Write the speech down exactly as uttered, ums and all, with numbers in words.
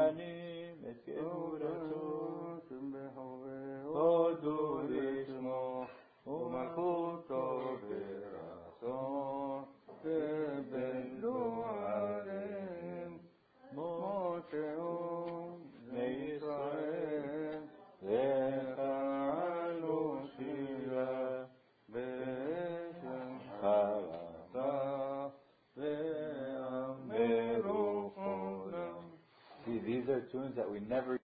하나님 את גבורתו הודו לשמו ומלכותו ברצון ובנו עליהם מותהו לישראל וחלו שירה בשם חלתה ואמרו חולם. See, these are tunes that we never